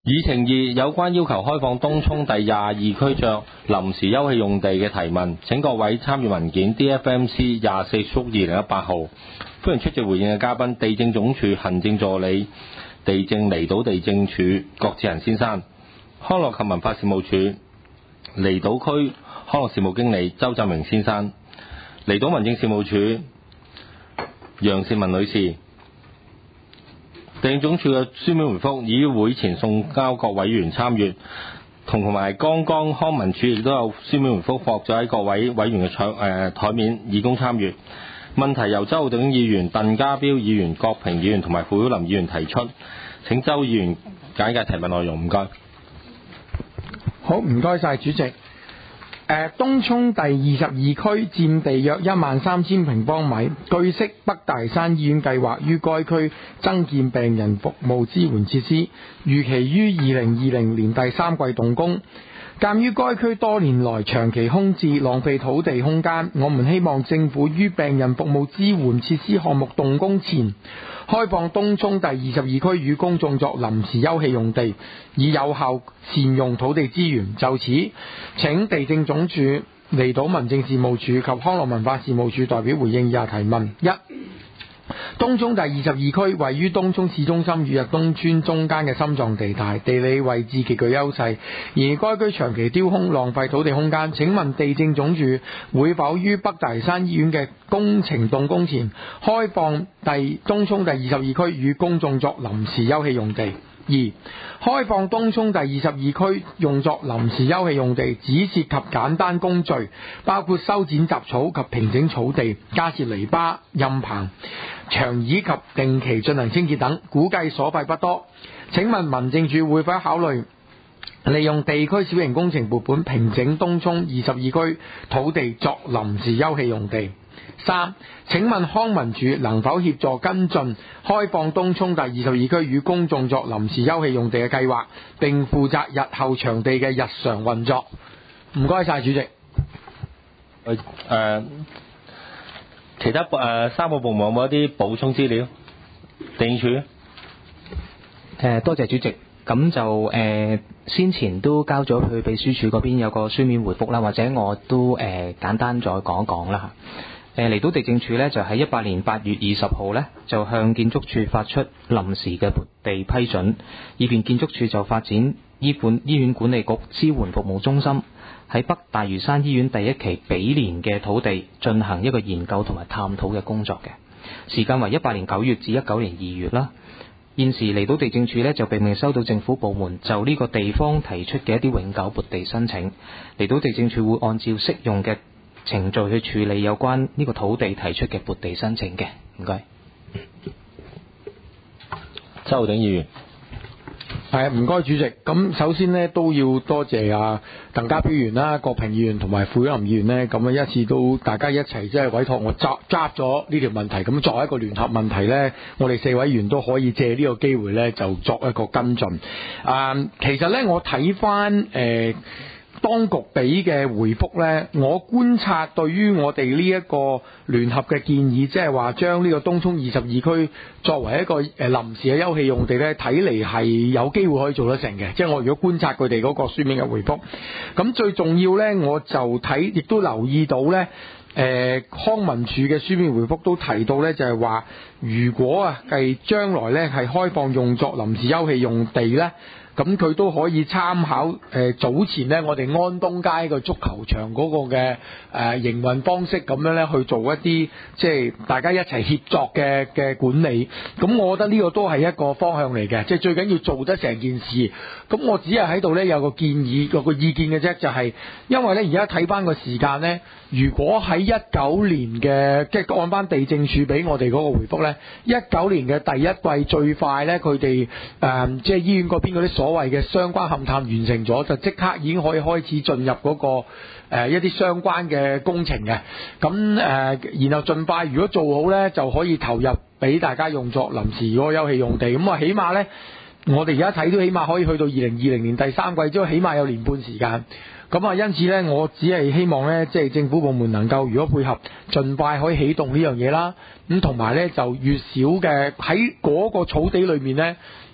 議程2有關要求開放東涌第22區作臨時休憩用地嘅提問，請各位參與文件 DFMC 24/2018號。歡迎出席回應嘅嘉賓，地政總署行政助理地政離島地政處郭志恒先生，康樂及文化事務署離島區康樂事務經理周振榮先生，離島民政事務處楊善文女士。地政總署嘅書面回覆已於會前送交各委員參閱，同埋剛剛康文署亦都有書面回覆放咗喺各位委員嘅台面以供參閱。問題由周浩鼎議員、鄧家彪議員、郭平議員同埋傅曉林議員提出，請周議員解提問內容，唔該。 好，唔該晒主席。東涌第22區佔地約13000平方米，據悉北大嶼醫院計劃於該區增建病人服務支援設施，預期於2020年第3季動工。鑒於該區多年來長期空置，浪費土地空間，我們希望政府於病人服務支援設施項目動工前，開放東涌第22區與公眾作臨時休憩用地，以有效善用土地資源。就此，請地政總署、離島民政事務處及康樂文化事務處代表回應以下提問：一、東涌第22區位於東涌市中心與日東村中間嘅心臟地帶，地理位置極具優勢，而該區長期丟空，浪費土地空間。請問地政總署會否於北大嶼山醫院嘅工程動工前，開放東涌第22區與公眾作臨時休憩用地？二、開放東涌第22區用作臨時休憩用地，只涉及簡單工序，包括修剪雜草及平整草地、加設籬笆、蔭棚、長椅及定期進行清潔等，估計所費不多。請問民政處會否考慮利用地區小型工程撥款平整東涌22區土地作臨時休憩用地？三、請問康文署能否協助跟進開放東涌第22區與公眾作臨時休憩用地嘅計劃，並負責日後場地嘅日常運作？唔該晒主席。 其他3個部門有冇一啲補充資料？地政處。 多謝主席。咁就先前都交咗去秘書處嗰邊有個書面回覆啦，或者我都簡單再講一講啦嚇。嚟到地政處呢，就喺18年8月20號呢，就向建築署發出臨時嘅撥地批准，以便建築署就發展醫院管理局支援服務中心喺北大嶼山醫院第一期毗連嘅土地進行一個研究同埋探討嘅工作嘅。時間為18年9月至19年2月啦。現時嚟到地政處呢，就並未收到政府部門就呢個地方提出嘅一啲永久撥地申請。嚟到地政處會按照適用嘅程序去處理有關呢個土地提出嘅撥地申請嘅。唔該。 周浩鼎議員。 唔該主席。咁首先呢，都要多謝鄧家彪議員啦、郭平議員同埋傅曉林議員呢，咁一次都大家一齊即係委託我揸咗呢條問題。咁作為一個聯合問題呢，我哋4位議員都可以借呢個機會呢，就作一個跟進。其實呢，我睇翻當局俾嘅回覆呢，我觀察對於我哋呢一個聯合嘅建議，即係話將呢個東涌22區作為一個臨時嘅休憩用地呢，睇嚟係有機會可以做得成嘅。即係我如果觀察佢哋嗰個書面嘅回覆，咁最重要呢，我就睇亦都留意到呢，康文署嘅書面回覆都提到呢，就係話如果係將來呢係開放用作臨時休憩用地呢，咁佢都可以參考早前呢，我哋安東街個足球場嗰個嘅營運方式，咁樣呢去做一啲即係大家一齊協作嘅管理。咁我覺得呢個都係一個方向嚟嘅，即係最緊要做得成件事。咁我只係喺度呢有個建議，有個意見嘅啫，就係因為呢而家睇翻個時間呢，如果喺19年嘅即係按翻地政署俾我哋嗰個回覆呢，19年嘅第一季最快呢，佢哋即係醫院嗰邊嗰啲所謂嘅相關勘探完成咗，就即刻已經可以開始進入嗰個一啲相關嘅工程嘅。咁然後盡快如果做好呢，就可以投入俾大家用作臨時嗰個休憩用地。咁起碼呢，我哋而家睇都起碼可以去到2020年第3季，即係起碼有年半時間。咁因此呢，我只係希望呢，即係政府部門能夠如果配合，盡快可以啟動呢樣嘢啦。咁同埋呢，就越少嘅喺嗰個草地裏面呢，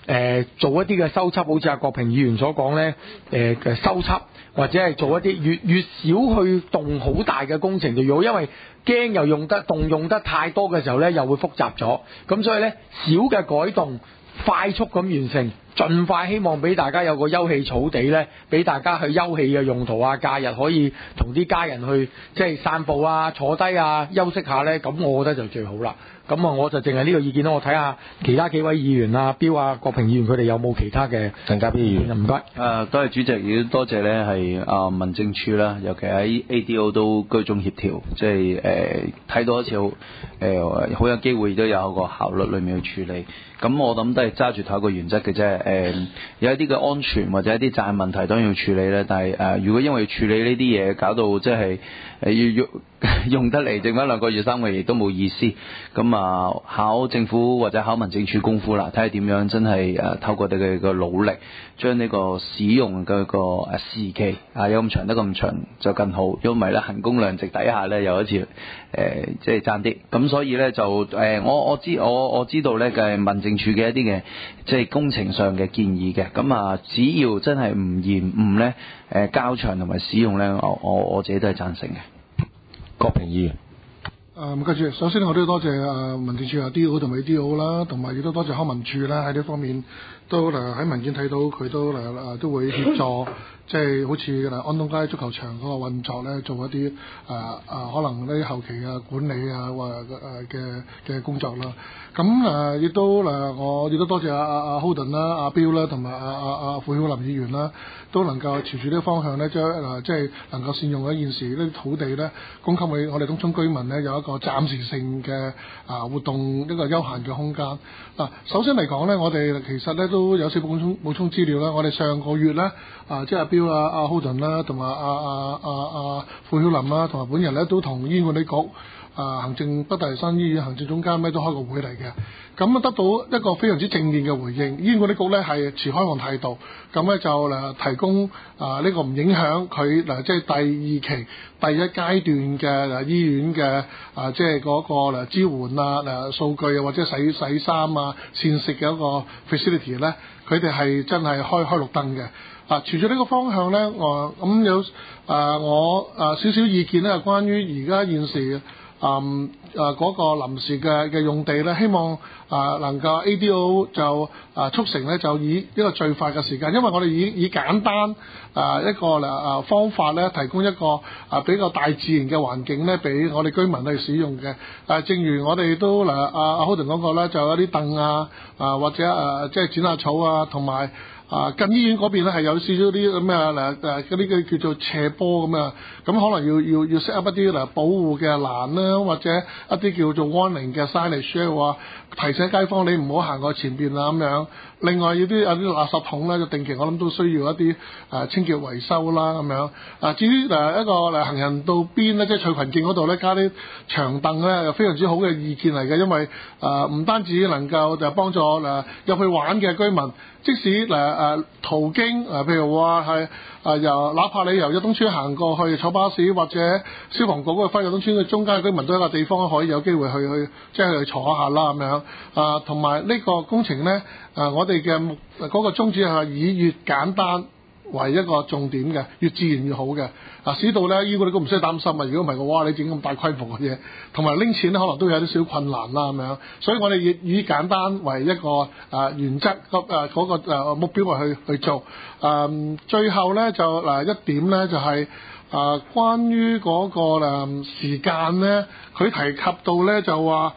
做一啲嘅修輯，好似阿國平議員所講呢，嘅修輯或者係做一啲越少去動好大嘅工程就越好，因為驚又動用得太多嘅時候呢，又會複雜咗。咁所以呢，小嘅改動快速咁完成，盡快希望俾大家有個休憩草地呢，俾大家去休憩嘅用途啊，假日可以同啲家人去即係散步啊、坐低啊、休息下呢，咁我覺得就最好啦。咁啊，我就淨係呢個意見咯。我睇下其他幾位議員啊，標啊、國平議員佢哋有冇其他嘅鄧家彪議員， 唔該。 多謝主席，亦都多謝咧係民政處啦，尤其喺 ADO 都居中協調，即係睇到一次好有機會亦都有個效率裏面去處理。咁我諗都係揸住同一個原則嘅啫。有一啲嘅安全或者一啲責任問題當然要處理咧，但係如果因為處理呢啲嘢搞到即係要用得嚟剩翻2個月3個月亦都冇意思。咁考政府或者考民政處功夫啦，睇下點樣真係透過佢哋嘅努力，將呢個使用嘅個時期有咁長得咁長就更好。如果唔係咧，衡工量值底下咧又一次即係爭啲。咁所以咧就我知道咧嘅民政處嘅一啲嘅即係工程上嘅建議嘅。咁只要真係唔延誤咧交場同埋使用咧，我自己都係贊成嘅。 國平議員。 唔該主席，首先我都要多謝民政處DO 同埋 ADO 啦，同埋亦都多謝康文署啦，喺呢方面都喺文件睇到佢都會協助，即係好似安東街足球場嗰個運作咧，做一啲可能呢後期管理或嘅工作啦。咁亦都我亦都多謝阿 Holden 啦、阿標啦，同埋阿傅曉林議員啦，都能夠朝住呢個方向咧，即係能夠善用一現時呢啲土地咧，供給我哋東涌居民咧有一個暫時性嘅活動一個休閒嘅空間。首先嚟講咧，我哋其實咧都有少少補充資料啦。我哋上個月咧即係阿標阿 Holden 啦，同埋阿傅曉林啦，同埋本人咧都同醫管局行政北大嶼山醫院行政總監咧都開個會嚟嘅，咁得到一個非常之正面嘅回應。醫管局咧係持開放態度，咁咧就提供呢個唔影響佢即係第二期第一階段嘅醫院嘅即係嗰個支援數據或者洗衫膳食嘅一個 facility 咧，佢哋係真係開綠燈嘅。隨住呢個方向咧，咁有我少少意見咧，係關於而家現時嗰個臨時嘅用地咧，希望能夠 ADO 就促成咧，就以一個最快嘅時間，因為我哋以簡單一個方法咧，提供一個比較大自然嘅環境咧，俾我哋居民去使用嘅。正如我哋都阿 Holden 講過啦，就有啲凳或者即係剪下草同埋。近醫院嗰邊咧係有少少啲咁嗰啲嘅叫做斜坡咁咁可能要 set up 一啲保護嘅欄啦，或者一啲叫做 warning 嘅 signage 話提醒街坊你唔好行過前邊啦咁樣。另外有啲垃圾桶咧，就定期我諗都需要一啲清潔維修啦咁樣。至於一個行人道邊咧，即係翠群徑嗰度咧，加啲長凳咧，又非常之好嘅意見嚟嘅，因為唔單止能夠就幫助入去玩嘅居民。即使途經譬如話係哪怕你由日東村行過去坐巴士，或者消防局嗰個翻日東村嘅中間嘅居民都有一個地方可以有機會去即係去坐下啦咁樣。同埋呢個工程咧，我哋嘅嗰個宗旨係以越簡單為一個重點嘅，越自然越好嘅。使到咧醫管局都唔需要擔心啊！如果唔係嘅話，你整咁大規模嘅嘢，同埋拎錢咧，可能都有啲少困難啦咁樣。所以我哋以簡單為一個原則嗰個目標去做。最後咧就一點咧就係關於嗰個時間咧，佢提及到咧就話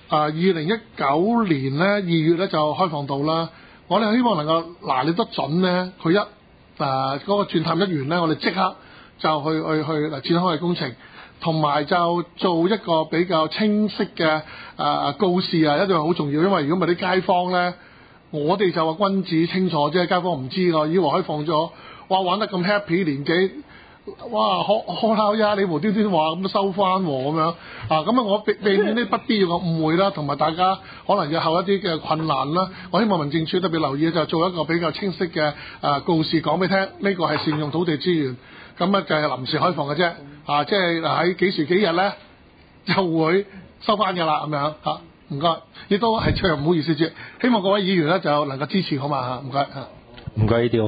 2019年咧2月咧就開放到啦。我哋希望能夠拿捏得準咧，佢嗰個鑽探一完咧，我哋即刻就去展開嘅工程，同埋就做一個比較清晰嘅告示一定係好重要，因為如果唔係啲街坊咧，我哋就話君子清楚啫，街坊唔知㗎，以為開放咗，哇玩得咁 happy 年紀，哇開口呀，你無端端話咁收翻喎咁樣咁我避免啲不必要嘅誤會啦，同埋大家可能日後一啲嘅困難啦，我希望民政處特別留意就做一個比較清晰嘅告示講俾聽，呢個係善用土地資源。咁就係臨時開放嘅啫，即係喺幾時幾日咧就會收翻㗎啦咁樣唔唔該，亦都係最後唔好意思啫，希望各位議員咧就能夠支持好嘛嚇，唔該嚇。 唔該呢啲。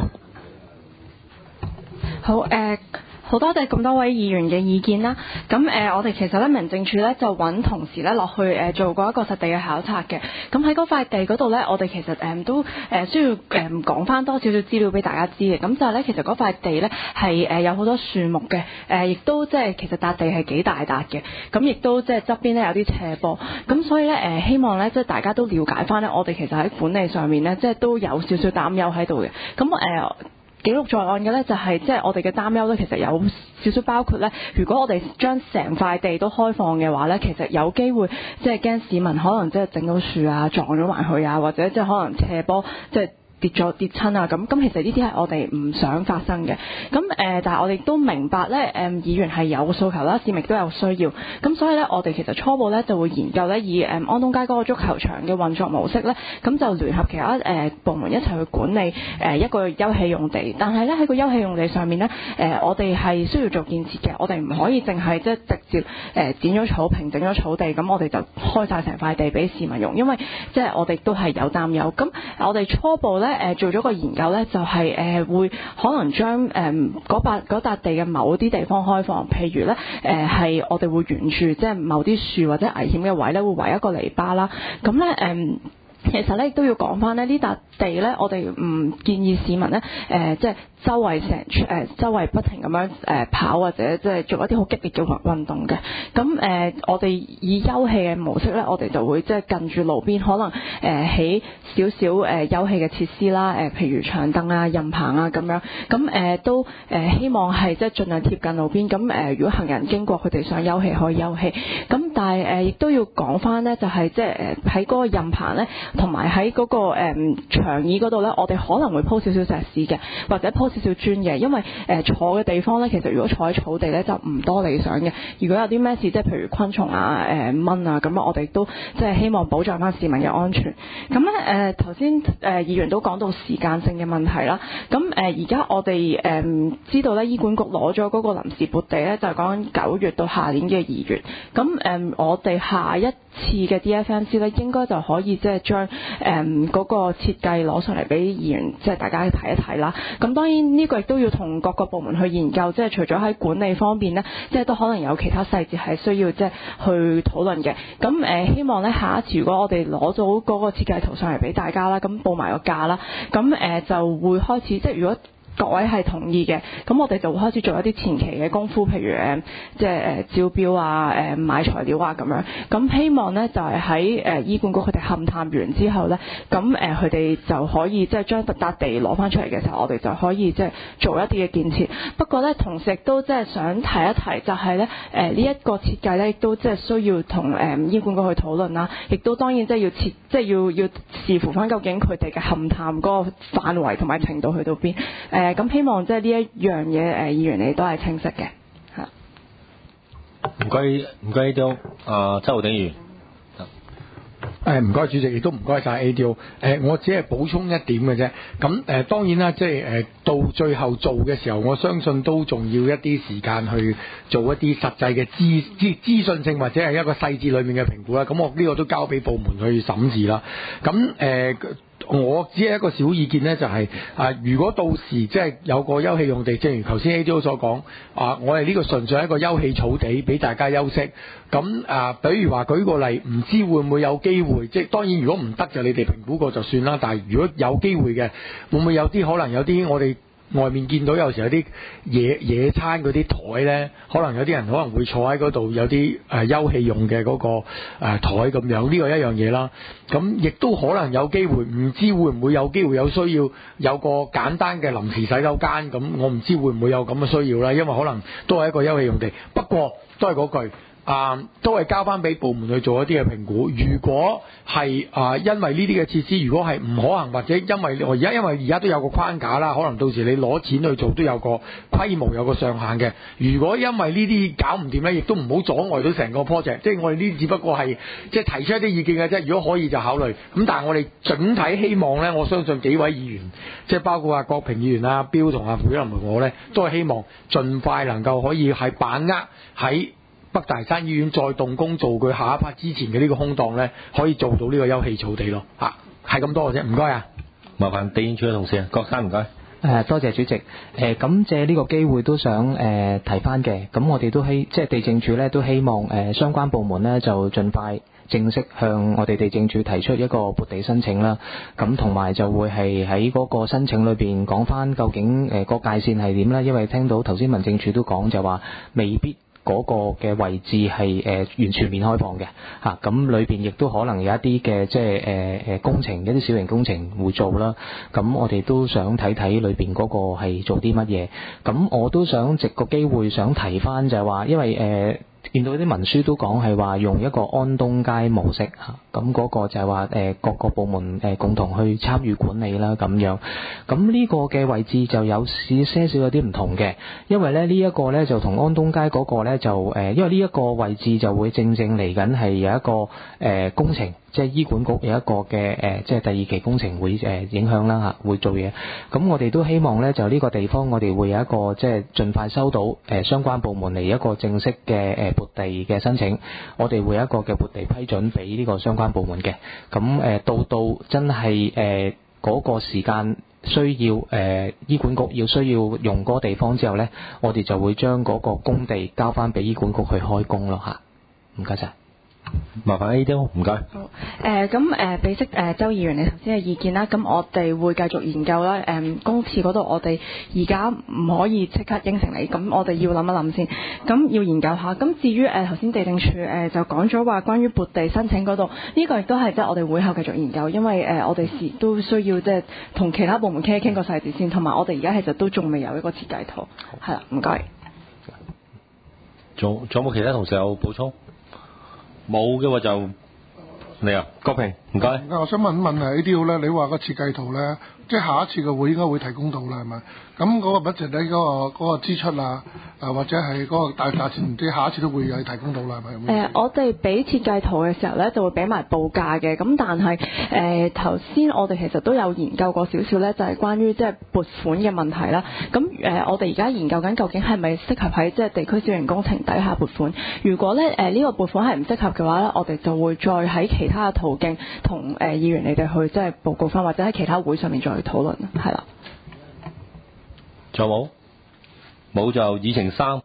好好多謝咁多位議員嘅意見啦。咁我哋其實咧民政處咧就揾同事咧落去做過一個實地嘅考察嘅。咁喺嗰塊地嗰度咧，我哋其實都需要講翻多少少資料俾大家知嘅。咁就係咧，其實嗰塊地咧係有好多樹木嘅，亦都即係其實笪地係幾大笪嘅。咁亦都即係側邊咧有啲斜坡。咁所以咧希望咧即係大家都了解翻咧，我哋其實喺管理上面咧即係都有少少擔憂喺度嘅。咁記錄在案嘅咧就係即係我哋嘅擔憂咧，其實有少少包括咧，如果我哋將成塊地都開放嘅話咧，其實有機會即係驚市民可能即係整到樹啊撞咗埋去啊，或者即係可能斜坡即係跌親啊咁其實呢啲係我哋唔想發生嘅。咁但係我哋都明白咧，議員係有訴求啦，市民都有需要。咁所以咧，我哋其實初步咧就會研究咧，以安東街嗰個足球場嘅運作模式咧，咁就聯合其他部門一齊去管理一個休憩用地。但係咧喺個休憩用地上面咧，我哋係需要做建設嘅，我哋唔可以淨係即係直接剪咗草坪整咗草地，咁我哋就開晒成塊地俾市民用，因為即係我哋都係有擔憂。咁我哋初步咧做咗個研究咧，就係會可能將嗰笪地嘅某啲地方開放，譬如咧係我哋會沿住即係某啲樹或者危險嘅位咧，會圍一個籬笆啦。咁咧其實咧亦都要講翻咧，呢笪地咧，我哋唔建議市民咧即係周圍不停咁樣跑或者即係做一啲好激烈嘅運動嘅。咁我哋以休憩嘅模式咧，我哋就會即係近住路邊，可能起少少休憩嘅設施啦，譬如長凳啊、任棚啊咁樣。咁都希望係即係盡量貼近路邊。咁如果行人經過，佢哋想休憩可以休憩。咁但係亦都要講翻咧，就係即係喺嗰個任棚咧，同埋喺嗰個長椅嗰度咧，我哋可能會鋪少少石屎嘅，或者鋪少少磚嘅，因為坐嘅地方咧，其實如果坐喺草地咧就唔多理想嘅。如果有啲咩事，即係譬如昆蟲啊、蚊啊，咁我哋都即係希望保障翻市民嘅安全。咁咧頭先議員都講到時間性嘅問題啦。咁而家我哋知道咧，醫管局攞咗嗰個臨時撥地咧，就係講緊9月到下年嘅2月。咁我哋下一次嘅 DFMC 咧，應該就可以即係將嗰個設計攞上嚟俾議員，即係大家睇一睇啦。咁當然呢個亦都要同各個部門去研究，即係除咗喺管理方面咧，即係都可能有其他細節係需要即係去討論嘅。咁希望咧下一次如果我哋攞到嗰個設計圖上嚟俾大家啦，咁報埋個價啦，咁就會開始即係如果各位係同意嘅，咁我哋就會開始做一啲前期嘅功夫，譬如即係招標啊、買材料啊咁樣。咁希望咧就係喺醫管局佢哋勘探完之後咧，咁佢哋就可以即係將笪地攞翻出嚟嘅時候，我哋就可以即係做一啲嘅建設。不過咧，同時亦都即係想提一提，就係咧呢一個設計咧，亦都即係需要同醫管局去討論啦。亦都當然即係要視乎翻究竟佢哋嘅勘探嗰個範圍同埋程度去到邊。咁希望即係呢一樣嘢，議員你都係清晰嘅嚇。 唔該都周浩鼎議員。 唔該主席，亦都唔該晒 ADO。我只係補充一點嘅啫。咁當然啦，即係到最後做嘅時候，我相信都仲要一啲時間去做一啲實際嘅資訊性或者係一個細節裏面嘅評估啦。咁我呢個都交俾部門去審視啦。咁我只係一個小意見呢，就係如果到時即係有個休憩用地，正如頭先 ADO 所講，我哋呢個純粹係一個休憩草地，俾大家休息。咁比如話舉個例，唔知會唔會有機會？即係當然，如果唔得就你哋評估過就算啦。但係如果有機會嘅，會唔會有啲可能有啲我哋外面見到有時有啲野餐嗰啲台呢，可能有啲人可能會坐喺嗰度，有啲休憩用嘅嗰個台咁樣，呢個一樣嘢啦。咁亦都可能有機會，唔知會唔會有機會有需要有個簡單嘅臨時洗手間，咁我唔知會唔會有咁嘅需要啦，因為可能都係一個休憩用地。不過都係嗰句。都係交翻俾部門去做一啲嘅評估。如果係因為呢啲嘅設施，如果係唔可行，或者因為而家都有個框架啦，可能到時你攞錢去做都有個規模，有個上限嘅。如果因為呢啲搞唔掂呢，亦都唔好阻礙到成個 project。即係我哋呢啲只不過係即係提出一啲意見嘅啫。如果可以就考慮。咁但係我哋整體希望呢，我相信幾位議員，即係包括郭平議員、標同傅曉林同我呢，都係希望盡快能夠可以係把握喺北大嶼山醫院再動工做佢下一 part 之前嘅呢個空檔咧，可以做到呢個休憩草地咯。係咁多嘅啫，唔該啊。 麻煩地政處嘅同事啊，郭生唔該。 多謝主席。咁借呢個機會都想提翻嘅，咁我哋都即係地政處咧都希望相關部門咧就盡快正式向我哋地政處提出一個撥地申請啦。咁同埋就會係喺嗰個申請裏邊講翻究竟個界線係點啦，因為聽到頭先民政處都講就話未必嗰個嘅位置係完全面開放嘅嚇，咁裏邊亦都可能有一啲嘅即係工程，一啲小型工程會做啦。咁我哋都想睇睇裏邊嗰個係做啲乜嘢。咁我都想藉個機會想提翻就係話，因為見到啲文書都講係話用一個安東街模式嚇，咁嗰個就係話各個部門共同去參與管理啦咁樣。咁呢個嘅位置就有些少有啲唔同嘅，因為咧呢一個咧就同安東街嗰個咧就因為呢一個位置就會正嚟緊係有一個工程。即係醫管局有一個嘅即係第二期工程會影響啦嚇，會做嘢。咁我哋都希望咧，就呢個地方我哋會有一個即係盡快收到相關部門嚟一個正式嘅撥地嘅申請，我哋會有一個嘅撥地批准俾呢個相關部門嘅。咁到真係嗰個時間需要醫管局需要用嗰個地方之後咧，我哋就會將嗰個工地交翻俾醫管局去開工咯嚇。唔該晒。 麻煩 A 都唔該。 好，咁俾悉周議員你頭先嘅意見啦，咁我哋會繼續研究啦。公廁嗰度我哋而家唔可以即刻應承你，咁我哋要諗一諗先，咁要研究下。咁至於頭先地政處就講咗話關於撥地申請嗰度，呢個亦都係即係我哋會後繼續研究，因為我哋都需要即係同其他部門傾一傾個細節先，同埋我哋而家其實都仲未有一個設計圖。係啦，唔該。 仲有冇其他同事有補充？冇嘅話就你啊，郭平唔該。 我想問一問ADO 咧，你話個設計圖咧，即係下一次嘅會應該會提供到啦，係咪？咁嗰個 budget 咧，嗰個支出啊，或者係嗰個大價錢，即係下一次都會有提供到啦，係咪？ 我哋俾設計圖嘅時候咧，就會俾埋報價嘅。咁但係頭先我哋其實都有研究過少少咧，就係關於即係撥款嘅問題啦。咁我哋而家研究緊究竟係咪適合喺即係地區小型工程底下撥款？如果咧呢個撥款係唔適合嘅話咧，我哋就會再喺其他嘅途徑同議員你哋去即係報告翻，或者喺其他會上面再去討論，係啦。 仲有冇？冇就議程3。